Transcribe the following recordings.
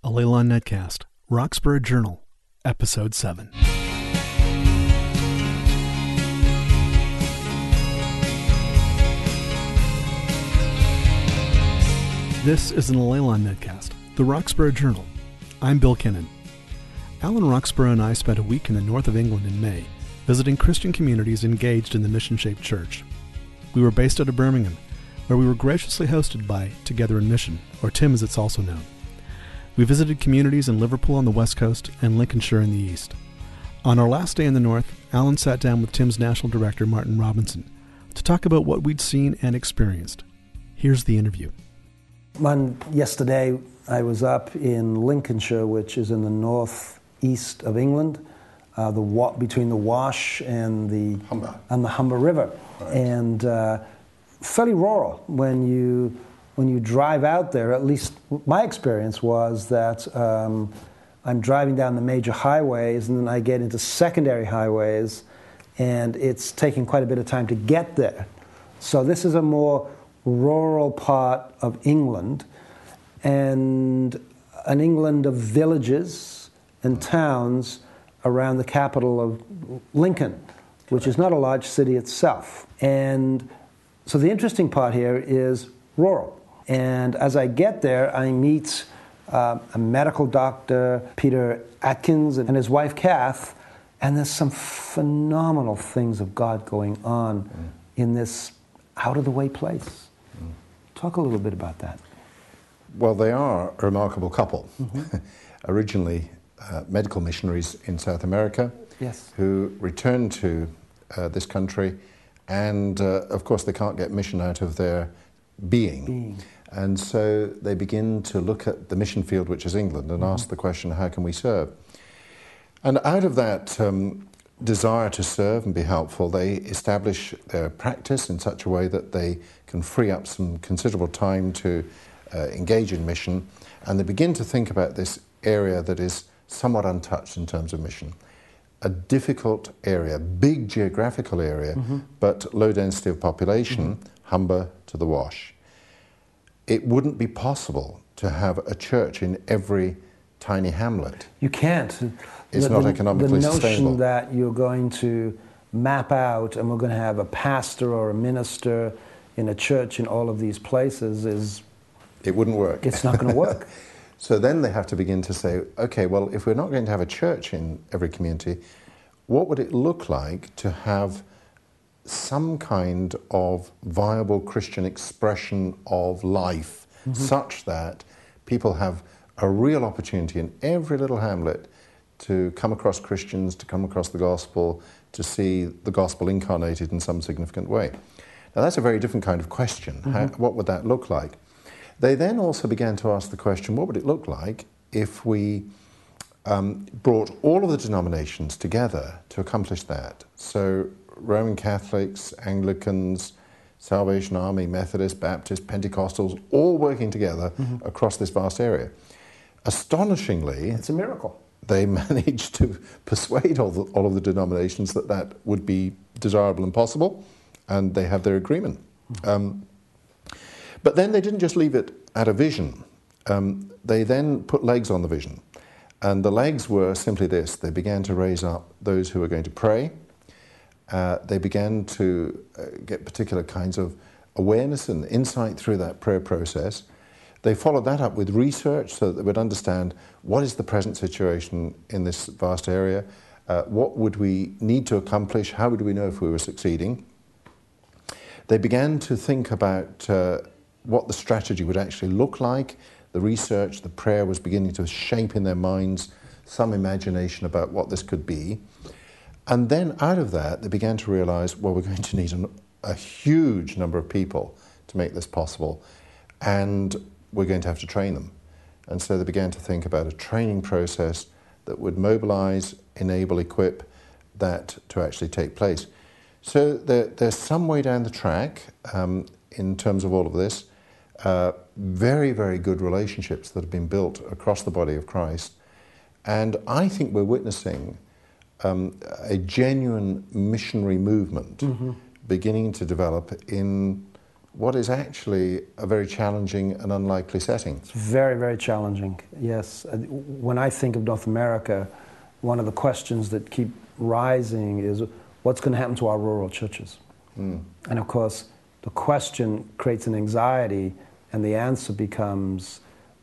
a Leyland Netcast, Roxborough Journal, Episode 7. This is an Leyland Netcast, the Roxborough Journal. I'm Bill Kinnan. Alan Roxborough and I spent a week in the north of England in May, visiting Christian communities engaged in the mission-shaped church. We were based out of Birmingham, where we were graciously hosted by Together in Mission, or TIM as it's also known. We visited communities in Liverpool on the west coast and Lincolnshire in the east. On our last day in the north, Alan sat down with TIM's national director, Martin Robinson, to talk about what we'd seen and experienced. Here's the interview. Yesterday, I was up in Lincolnshire, which is in the northeast of England, between the Wash and the Humber River, right. And fairly rural. When you drive out there, at least my experience was that I'm driving down the major highways, and then I get into secondary highways, and it's taking quite a bit of time to get there. So this is a more rural part of England, and an England of villages and towns around the capital of Lincoln, which is not a large city itself. And so the interesting part here is rural. And as I get there, I meet a medical doctor, Peter Atkins, and his wife, Kath, and there's some phenomenal things of God going on in this out-of-the-way place. Talk a little bit about that. Well, they are a remarkable couple. Originally medical missionaries in South America, yes, who returned to this country, and of course they can't get mission out of their being. And so they begin to look at the mission field, which is England, and ask the question, how can we serve? And out of that desire to serve and be helpful, they establish their practice in such a way that they can free up some considerable time to engage in mission, and they begin to think about this area that is somewhat untouched in terms of mission. A difficult area, big geographical area, but low density of population, Humber to the Wash. It wouldn't be possible to have a church in every tiny hamlet. You can't. It's not economically sustainable. The notion that you're going to map out and we're going to have a pastor or a minister in a church in all of these places is... It wouldn't work. It's not going to work. So then they have to begin to say, okay, well, if we're not going to have a church in every community, what would it look like to have some kind of viable Christian expression of life, such that people have a real opportunity in every little hamlet to come across Christians, to come across the gospel, to see the gospel incarnated in some significant way? Now that's a very different kind of question. What would that look like? They then also began to ask the question, what would it look like if we brought all of the denominations together to accomplish that? So Roman Catholics, Anglicans, Salvation Army, Methodists, Baptists, Pentecostals, all working together across this vast area. Astonishingly, it's a miracle. They managed to persuade all of the denominations that that would be desirable and possible, and they had their agreement. But then they didn't just leave it at a vision. They then put legs on the vision. And the legs were simply this. They began to raise up those who were going to pray. They began to get particular kinds of awareness and insight through that prayer process. They followed that up with research so that they would understand what is the present situation in this vast area, what would we need to accomplish, how would we know if we were succeeding. They began to think about what the strategy would actually look like. The research, the prayer was beginning to shape in their minds some imagination about what this could be. And then out of that, they began to realize, well, we're going to need a huge number of people to make this possible, and we're going to have to train them. And so they began to think about a training process that would mobilize, enable, equip that to actually take place. So there's some way down the track in terms of all of this. Very, very good relationships that have been built across the body of Christ. And I think we're witnessing a genuine missionary movement beginning to develop in what is actually a very challenging and unlikely setting. It's very, very challenging, yes. When I think of North America, one of the questions that keep rising is what's going to happen to our rural churches? And of course, the question creates an anxiety, and the answer becomes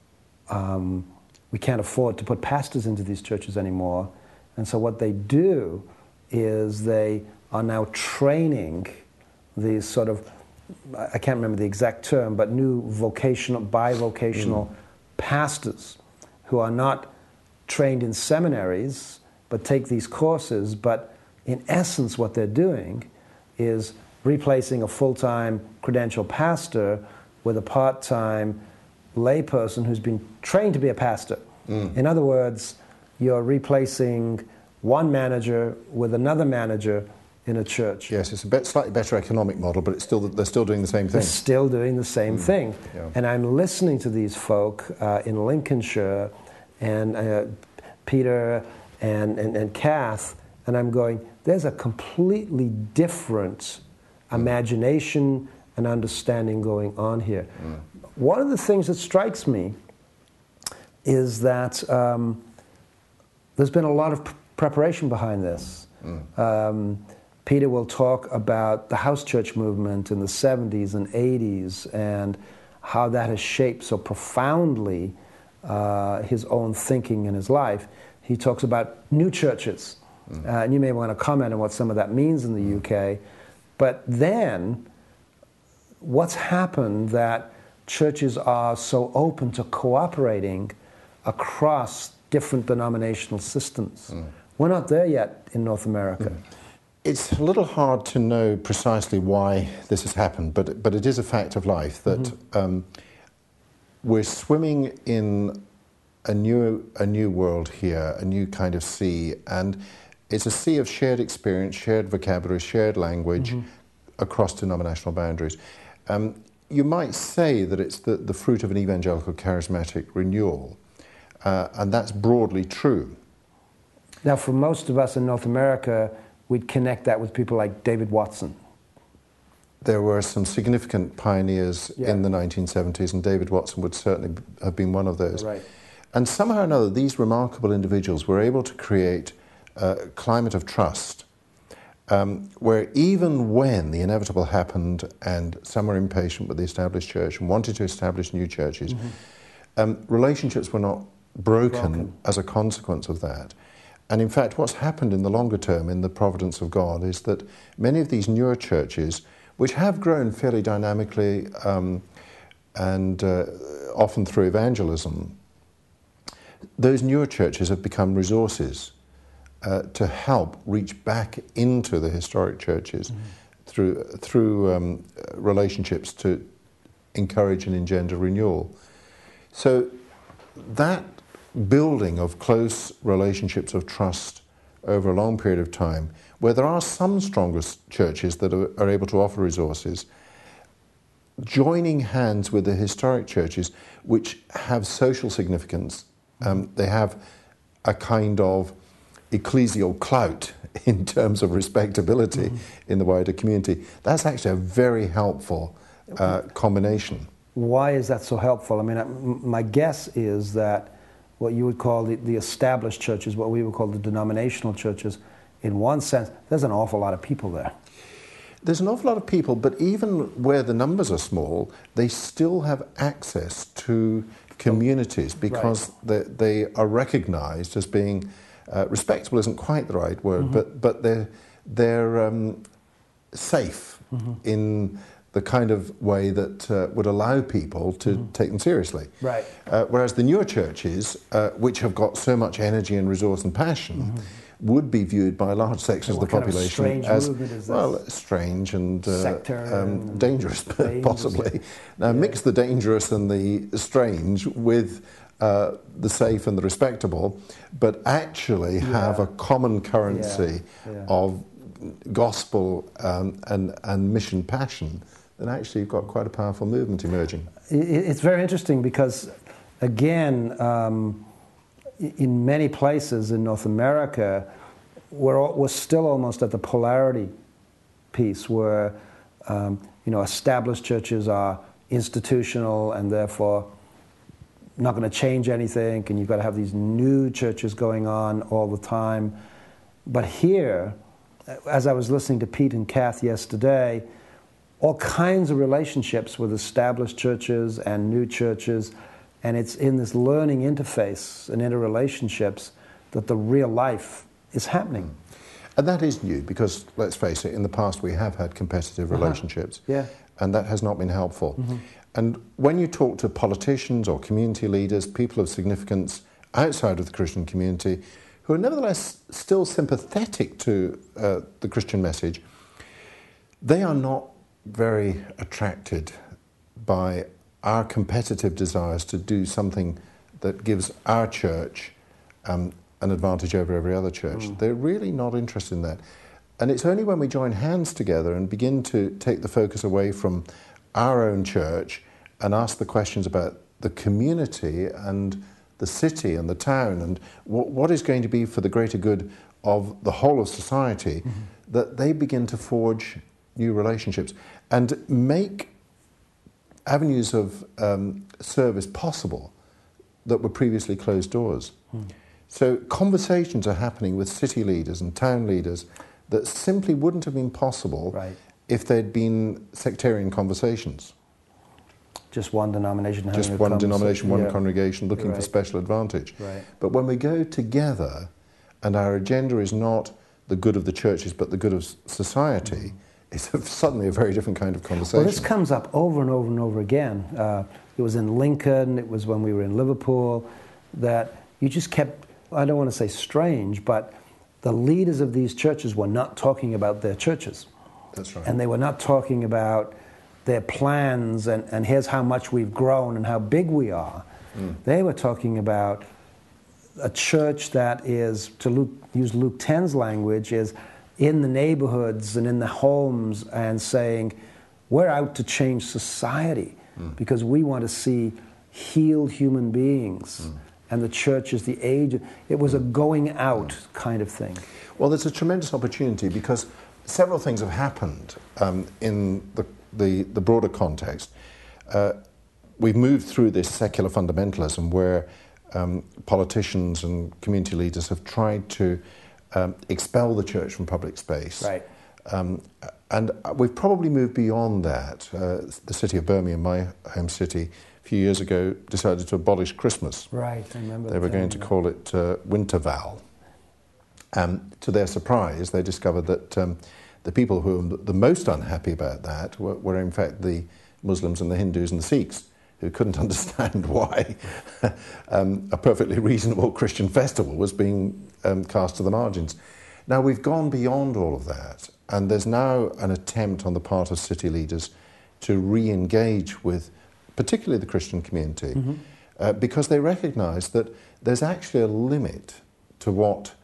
we can't afford to put pastors into these churches anymore. And so what they do is they are now training these sort of, I can't remember the exact term, but new bivocational pastors who are not trained in seminaries, but take these courses. But in essence, what they're doing is replacing a full-time credentialed pastor with a part-time layperson who's been trained to be a pastor. In other words, you're replacing one manager with another manager in a church. Yes, it's a slightly better economic model, but they're still doing the same thing. They're still doing the same thing. Yeah. And I'm listening to these folk in Lincolnshire and Peter and Kath, and I'm going, there's a completely different imagination and understanding going on here. One of the things that strikes me is that there's been a lot of preparation behind this. Peter will talk about the house church movement in the 70s and 80s and how that has shaped so profoundly his own thinking in his life. He talks about new churches. And you may want to comment on what some of that means in the UK. But then, what's happened that churches are so open to cooperating across different denominational systems? We're not there yet in North America. It's a little hard to know precisely why this has happened, but it is a fact of life that we're swimming in a new world here, a new kind of sea, and it's a sea of shared experience, shared vocabulary, shared language across denominational boundaries. You might say that it's the fruit of an evangelical charismatic renewal, and that's broadly true. Now, for most of us in North America, we'd connect that with people like David Watson. There were some significant pioneers in the 1970s, and David Watson would certainly have been one of those. Right. And somehow or another, these remarkable individuals were able to create a climate of trust where even when the inevitable happened and some were impatient with the established church and wanted to establish new churches, relationships were not broken as a consequence of that. And in fact, what's happened in the longer term in the providence of God is that many of these newer churches, which have grown fairly dynamically and often through evangelism, those newer churches have become resources to help reach back into the historic churches through relationships to encourage and engender renewal. So that building of close relationships of trust over a long period of time, where there are some stronger churches that are able to offer resources, joining hands with the historic churches which have social significance. They have a kind of ecclesial clout in terms of respectability in the wider community. That's actually a very helpful combination. Why is that so helpful? I mean, my guess is that what you would call the established churches, what we would call the denominational churches, in one sense, there's an awful lot of people there. There's an awful lot of people, but even where the numbers are small, they still have access to communities because they are recognized as being, respectable isn't quite the right word, but they're safe in the kind of way that would allow people to take them seriously. Right. Whereas the newer churches, which have got so much energy and resource and passion, would be viewed by large sections of the population as strange and dangerous, possibly. Now, mix the dangerous and the strange with the safe and the respectable, but actually have a common currency of gospel and mission passion, then actually you've got quite a powerful movement emerging. It's very interesting because, again, in many places in North America, we're still almost at the polarity piece where Established churches are institutional and therefore not going to change anything, and you've got to have these new churches going on all the time. But here, as I was listening to Pete and Kath yesterday, all kinds of relationships with established churches and new churches, and it's in this learning interface and interrelationships that the real life is happening. And that is new because, let's face it, in the past we have had competitive relationships, and that has not been helpful. And when you talk to politicians or community leaders, people of significance outside of the Christian community, who are nevertheless still sympathetic to the Christian message, they are not very attracted by our competitive desires to do something that gives our church an advantage over every other church. They're really not interested in that. And it's only when we join hands together and begin to take the focus away from our own church and ask the questions about the community and the city and the town and what is going to be for the greater good of the whole of society, that they begin to forge new relationships and make avenues of service possible that were previously closed doors. So conversations are happening with city leaders and town leaders that simply wouldn't have been possible if they'd been sectarian conversations. Just one denomination. Just one denomination, one congregation looking for special advantage. But when we go together and our agenda is not the good of the churches but the good of society, it's suddenly a very different kind of conversation. Well, this comes up over and over and over again. It was in Lincoln, it was when we were in Liverpool, that you just kept, I don't want to say strange, but the leaders of these churches were not talking about their churches. That's right. And they were not talking about their plans and here's how much we've grown and how big we are. They were talking about a church that is, to use Luke 10's language, is in the neighborhoods and in the homes and saying, we're out to change society because we want to see healed human beings. And the church is the age. It was a going out kind of thing. Well, there's a tremendous opportunity because several things have happened in the broader context. We've moved through this secular fundamentalism where politicians and community leaders have tried to expel the church from public space. And we've probably moved beyond that. The city of Birmingham, my home city, a few years ago decided to abolish Christmas. I remember. They were going to call it Winterval. To their surprise, they discovered that the people who were the most unhappy about that were in fact the Muslims and the Hindus and the Sikhs, who couldn't understand why a perfectly reasonable Christian festival was being cast to the margins. Now, we've gone beyond all of that, and there's now an attempt on the part of city leaders to re-engage with particularly the Christian community, because they recognise that there's actually a limit to what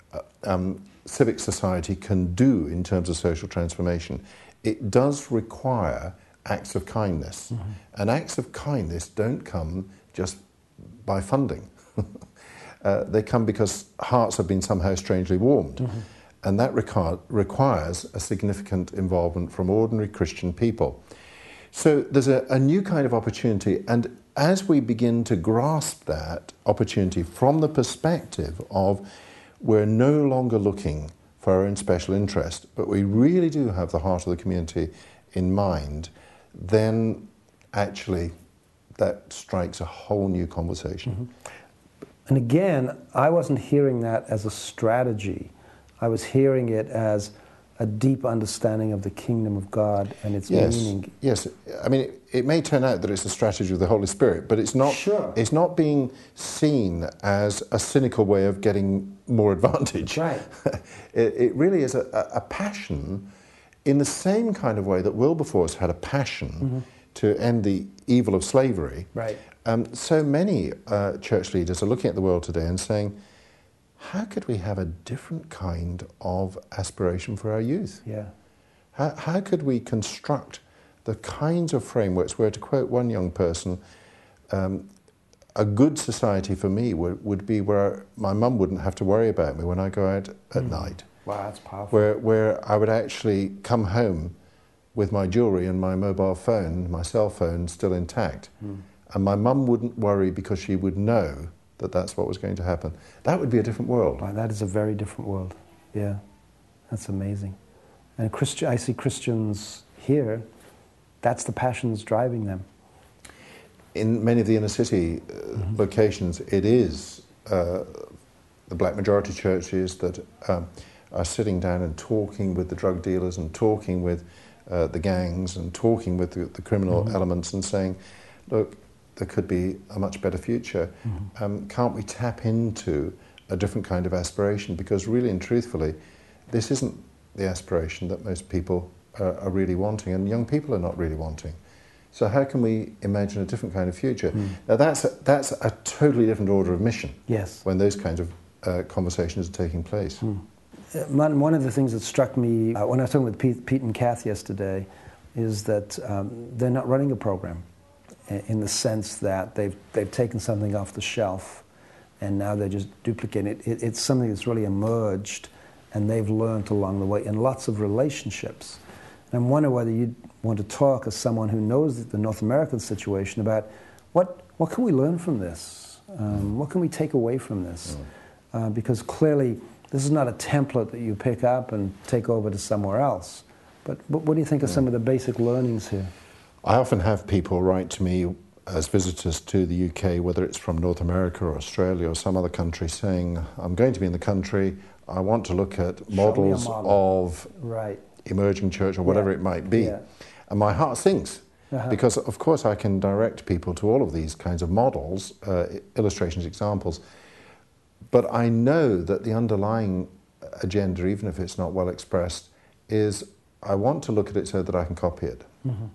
civic society can do in terms of social transformation. It does require acts of kindness, and acts of kindness don't come just by funding. They come because hearts have been somehow strangely warmed, and that requires a significant involvement from ordinary Christian people. So there's a new kind of opportunity, and as we begin to grasp that opportunity from the perspective of we're no longer looking for our own special interest, but we really do have the heart of the community in mind, then actually that strikes a whole new conversation. And again, I wasn't hearing that as a strategy. I was hearing it as a deep understanding of the kingdom of God and its meaning. Yes, I mean, it may turn out that it's a strategy of the Holy Spirit, but it's not. It's not being seen as a cynical way of getting more advantage. It really is a passion, in the same kind of way that Wilberforce had a passion to end the evil of slavery. So many church leaders are looking at the world today and saying, how could we have a different kind of aspiration for our youth? How could we construct the kinds of frameworks where, to quote one young person, a good society for me would be where my mum wouldn't have to worry about me when I go out at night. Wow, that's powerful. Where I would actually come home with my jewellery and my mobile phone, my cell phone, still intact. And my mum wouldn't worry because she would know that that's what was going to happen. That would be a different world. Wow, that is a very different world. Yeah, that's amazing. And I see Christians here, that's the passion that's driving them. In many of the inner city locations, it is the black majority churches that are sitting down and talking with the drug dealers and talking with the gangs and talking with the criminal elements and saying, look, there could be a much better future. Can't we tap into a different kind of aspiration? Because really and truthfully, this isn't the aspiration that most people are really wanting, and young people are not really wanting. So how can we imagine a different kind of future? Now that's a totally different order of mission. Yes. When those kinds of conversations are taking place. One of the things that struck me when I was talking with Pete and Kath yesterday is that they're not running a program in the sense that they've taken something off the shelf and now they're just duplicating it. It's something that's really emerged and they've learned along the way in lots of relationships. And I'm wondering whether you'd want to talk as someone who knows the North American situation about what can we learn from this? What can we take away from this? Because clearly this is not a template that you pick up and take over to somewhere else. But what do you think are some of the basic learnings here? I often have people write to me as visitors to the UK, whether it's from North America or Australia or some other country, saying, I'm going to be in the country, I want to look at models of emerging church or whatever it might be. And my heart sinks, because of course I can direct people to all of these kinds of models, illustrations, examples, but I know that the underlying agenda, even if it's not well expressed, is I want to look at it so that I can copy it.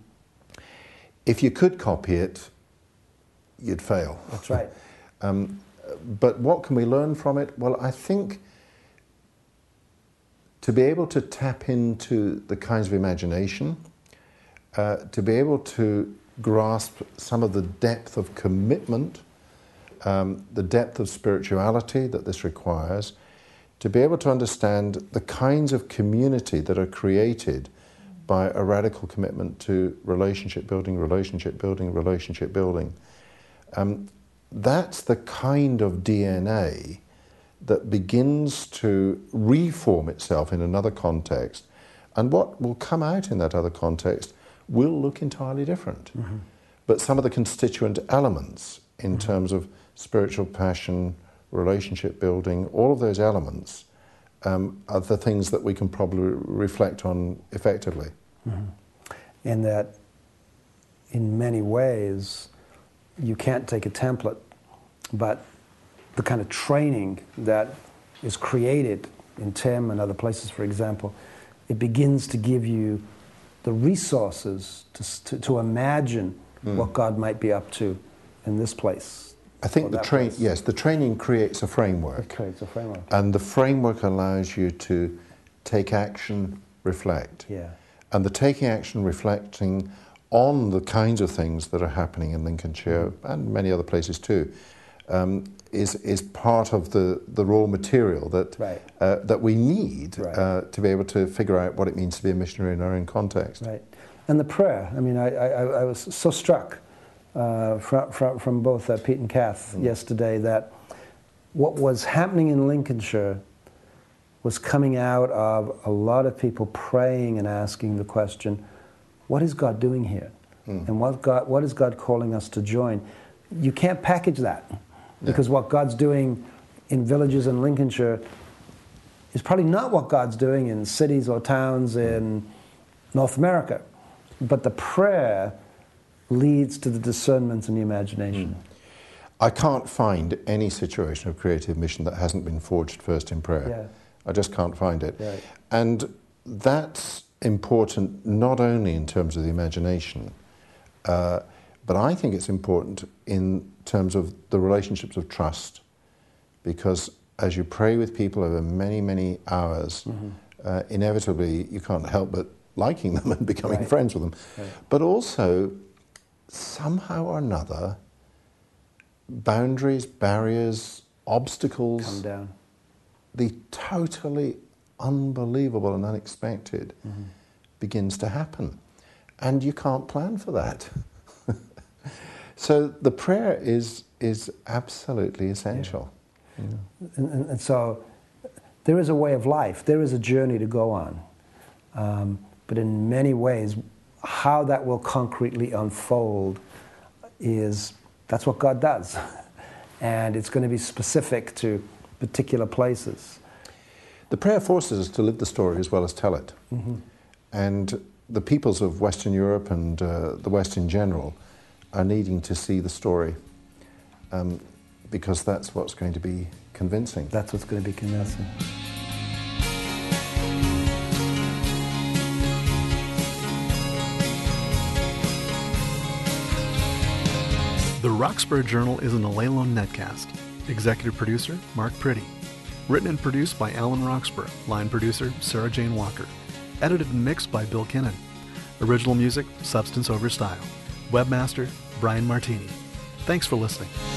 If you could copy it, you'd fail. That's right. But what can we learn from it? Well, I think to be able to tap into the kinds of imagination, to be able to grasp some of the depth of commitment, the depth of spirituality that this requires, to be able to understand the kinds of community that are created by a radical commitment to relationship building, relationship building, relationship building. That's the kind of DNA that begins to reform itself in another context, and what will come out in that other context will look entirely different. But some of the constituent elements in terms of spiritual passion, relationship building, all of those elements are the things that we can probably reflect on effectively. And that in many ways you can't take a template, but the kind of training that is created in TIM and other places, for example, it begins to give you the resources to imagine what God might be up to in this place. I think the training creates a framework. It creates a framework. And the framework allows you to take action, reflect. Yeah. And the taking action, reflecting on the kinds of things that are happening in Lincolnshire and many other places too, is part of the raw material that we need to be able to figure out what it means to be a missionary in our own context. Right. And the prayer, I mean, I was so struck from both Pete and Kath yesterday that what was happening in Lincolnshire was coming out of a lot of people praying and asking the question, what is God doing here? And what is God calling us to join? You can't package that, because what God's doing in villages in Lincolnshire is probably not what God's doing in cities or towns in North America. But the prayer leads to the discernment and the imagination. I can't find any situation of creative mission that hasn't been forged first in prayer. Yeah. I just can't find it. Right. And that's important not only in terms of the imagination, but I think it's important in terms of the relationships of trust, because as you pray with people over many, many hours, inevitably you can't help but liking them and becoming friends with them. Right. But also, somehow or another, boundaries, barriers, obstacles, come down. The totally unbelievable and unexpected begins to happen. and you can't plan for that. So the prayer is absolutely essential. Yeah. And so there is a way of life, there is a journey to go on, but in many ways, how that will concretely unfold that's what God does. And it's going to be specific to particular places. The prayer forces us to live the story as well as tell it. Mm-hmm. And the peoples of Western Europe and the West in general are needing to see the story because that's what's going to be convincing. That's what's going to be convincing. The Roxborough Journal is an Alalon netcast. Executive producer, Mark Priddy. Written and produced by Alan Roxborough. Line producer, Sarah Jane Walker. Edited and mixed by Bill Kinnan. Original music, Substance Over Style. Webmaster, Brian Martini. Thanks for listening.